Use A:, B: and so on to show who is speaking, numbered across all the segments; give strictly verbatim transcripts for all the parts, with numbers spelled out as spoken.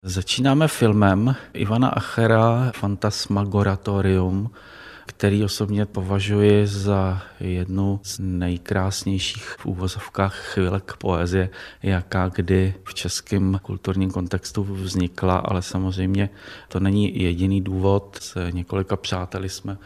A: Začínáme filmem Ivana Achera Fantasmagoratorium, který osobně považuji za jednu z nejkrásnějších v úvozovkách chvilek poezie, jaká kdy v českém kulturním kontextu vznikla, ale samozřejmě to není jediný důvod. S několika přáteli jsme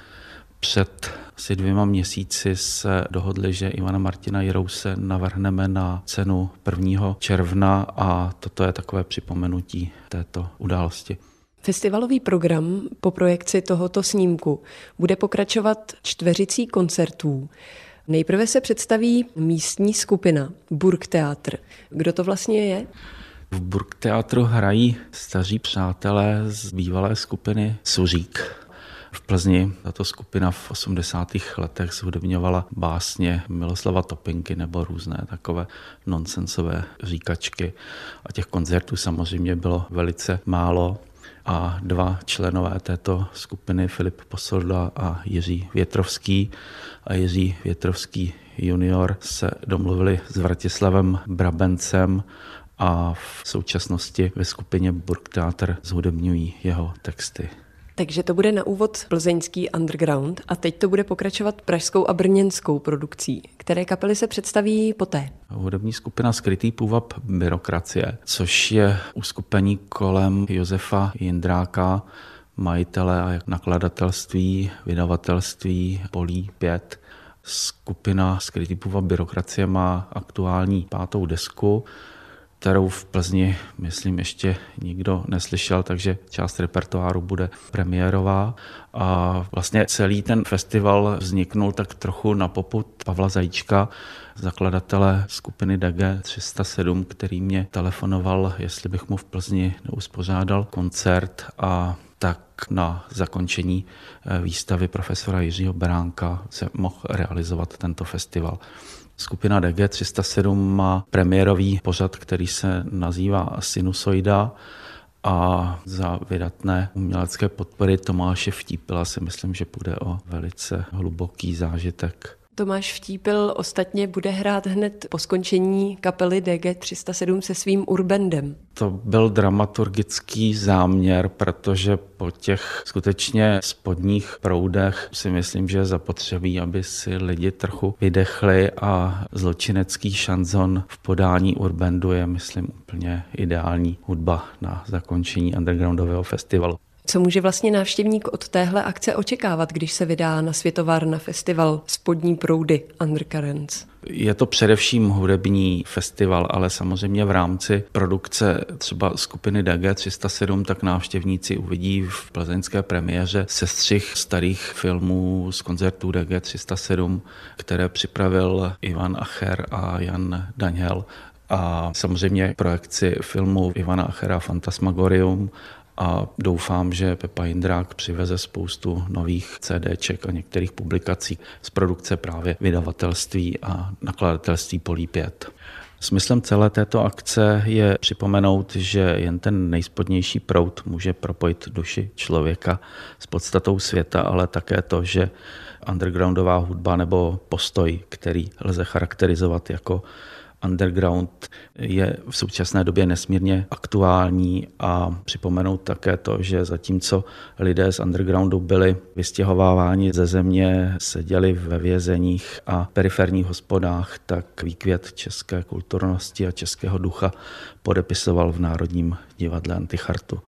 A: před asi dvěma měsíci se dohodli, že Ivana Martina Jirouse navrhneme na cenu prvního června a toto je takové připomenutí této události.
B: Festivalový program po projekci tohoto snímku bude pokračovat čtveřicí koncertů. Nejprve se představí místní skupina Burgtheater. Kdo to vlastně je?
A: V Burgtheatru hrají staří přátelé z bývalé skupiny Suřík. V Plzni tato skupina v osmdesátých letech zhudebňovala básně Miloslava Topinky nebo různé takové nonsensové říkačky. A těch koncertů samozřejmě bylo velice málo. A dva členové této skupiny, Filip Posolda a Jiří Větrovský a Jiří Větrovský junior, se domluvili s Vratislavem Brabencem a v současnosti ve skupině Burgtheater zhudebňují jeho texty.
B: Takže to bude na úvod plzeňský underground a teď to bude pokračovat pražskou a brněnskou produkcí. Které kapely se představí poté?
A: Hudební skupina Skrytý půvab Byrokracie, což je uskupení kolem Josefa Jindráka, majitele a nakladatelství, vydavatelství Polí pět. Skupina Skrytý půvab Byrokracie má aktuální pátou desku, kterou v Plzni, myslím, ještě nikdo neslyšel, takže část repertoáru bude premiérová. A vlastně celý ten festival vzniknul tak trochu na popud Pavla Zajíčka, zakladatele skupiny D G tři sta sedm, který mě telefonoval, jestli bych mu v Plzni neuspořádal koncert, a tak na zakončení výstavy profesora Jiřího Beránka se mohl realizovat tento festival. Skupina D G tři sta sedm má premiérový pořad, který se nazývá Sinusoida, a za vydatné umělecké podpory Tomáše Vtípila si myslím, že půjde o velice hluboký zážitek.
B: Tomáš Vtípil ostatně bude hrát hned po skončení kapely D G tři sta sedm se svým urbandem.
A: To byl dramaturgický záměr, protože po těch skutečně spodních proudech si myslím, že je zapotřebí, aby si lidi trochu vydechli, a zločinecký šanzon v podání urbandu je, myslím, úplně ideální hudba na zakončení undergroundového festivalu.
B: Co může vlastně návštěvník od téhle akce očekávat, když se vydá na Světovár na festival Spodní proudy Undercurrents?
A: Je to především hudební festival, ale samozřejmě v rámci produkce třeba skupiny D G tři sta sedm tak návštěvníci uvidí v plzeňské premiéře sestřih starých filmů z koncertů D G tři sta sedm, které připravil Ivan Acher a Jan Daněl, a samozřejmě projekci filmu Ivana Achera Fantasmagorium. A doufám, že Pepa Jindrák přiveze spoustu nových CDček a některých publikací z produkce právě vydavatelství a nakladatelství Polí pět. Smyslem celé této akce je připomenout, že jen ten nejspodnější proud může propojit duši člověka s podstatou světa, ale také to, že undergroundová hudba nebo postoj, který lze charakterizovat jako underground, je v současné době nesmírně aktuální, a připomenout také to, že zatímco lidé z undergroundu byli vystěhováváni ze země, seděli ve vězeních a periferních hospodách, tak výkvět české kulturnosti a českého ducha podepisoval v Národním divadle Antichartu.